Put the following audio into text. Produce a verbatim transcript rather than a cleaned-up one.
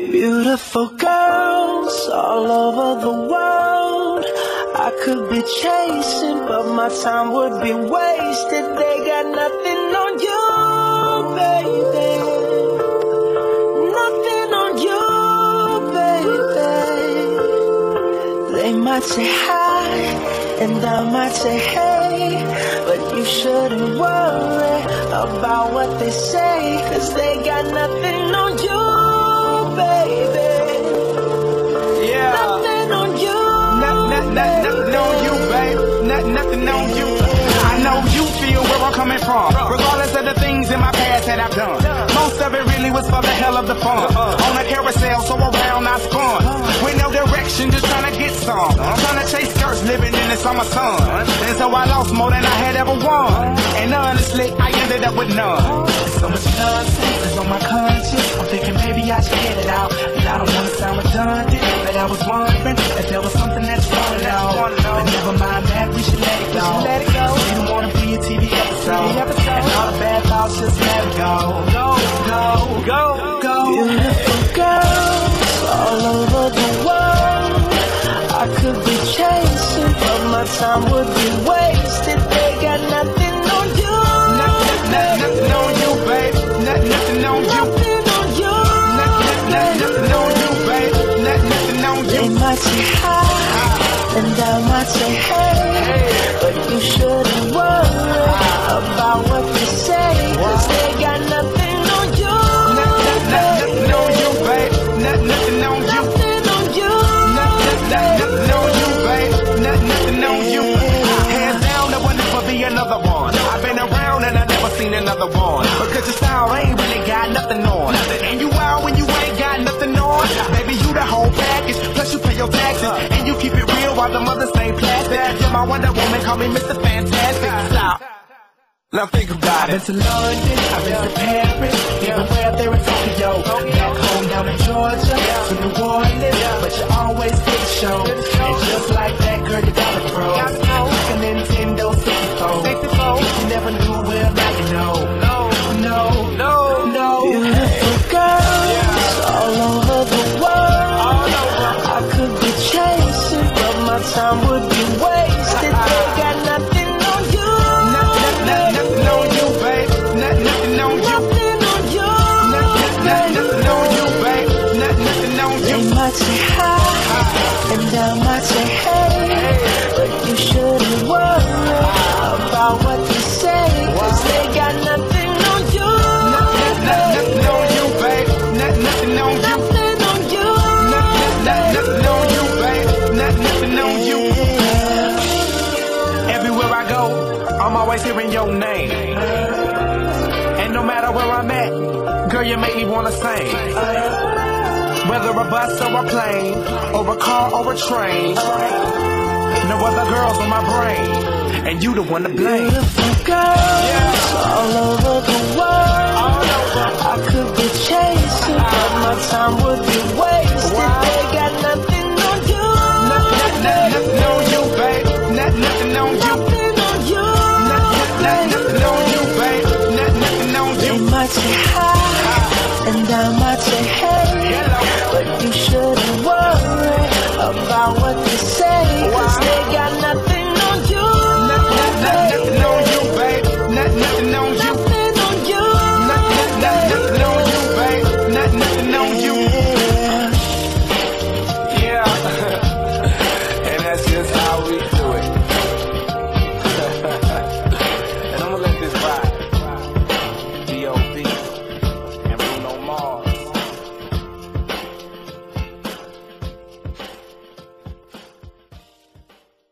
Beautiful girls all over the world. I could be chasing, but my time would be wasted. They got nothing on you, baby. Nothing on you, baby. They might say hi, and I might say hey, but you shouldn't worry about what they say, 'cause they got nothing on you, baby. Yeah. Nothing on you. Not, not, not, nothing on you, babe. Not, nothing on you. I know you feel where I'm coming from, regardless of the things in my past that I've done. Most of it really was for the hell of the fun. On a carousel, so around I spun. With no direction, just trying to get some. Trying to chase skirts, living in the summer sun. And so I lost more than I had ever won. And honestly, I ended up with none. So much nonsense is on my conscience. I'm thinking maybe I should get it out. And I don't want to sound redundant, but I was wondering if there was something that's wrong now. But never mind that, we should let it go. Let it go. We don't want to be a T V episode. And all the bad thoughts, just let it go. Go, go, go, go. Beautiful girls all over the world. I could be chasing, but my time would be wasted. They got nothing on you. Nothing, nothing, nothing on you, babe. Nothing, nothing on you. Nothing on you. Nothing, nothing, nothing on you, babe. Nothing, nothing on you. They might say hi, and I might say hey, but you shouldn't worry about what they say, 'cause they got nothing on you. Nothing, nothing on you, babe. Nothing, nothing on you. Nothing on you. Nothing, nothing on you, babe. Nothing, nothing on you. Hands down, there will never be another one. I've been around and I never seen another one. Because your style ain't really got nothing on. And you out when you ain't got nothing on. Baby, you the whole package. Plus you pay your taxes. And you keep it real while the mothers stay plastic. You're my Wonder Woman, call me Mister Fantastic. Stop. Now think about it. I've been to London, I've been to Paris, even where there in Tokyo. Back home down in Georgia, to New Orleans, but you always get the show. And just like that, girl, you got a pro. Like a Nintendo sixty-four. If you never knew, well, now you know. No, no, no, no. Beautiful girls all over the world. I could be chasing, but my time would be wasted. They got nothing on you. Nothing on you, babe. Nothing on you. Nothing on you. Nothing on you, babe. Nothing on you. They might say hi, and I might say hey, but you shouldn't worry about what they say, 'cause they got nothing on you. Nothing on you, babe. Nothing on you. Nothing on you. Nothing on you, babe. Nothing on you. Everywhere I go, I'm always hearing your name. And no matter where I'm at, girl, you make me wanna sing. Whether a bus or a plane, or a car or a train, no other girls on my brain, and you the one to blame. Beautiful girls Yeah. all over the world. I could be chasing, but my time would be wasted. They got nothing on you. Nothing, nothing on you, babe. Nothing, nothing on you. Nothing on you. Nothing, nothing on you, babe. Nothing, nothing on They you. might say hi,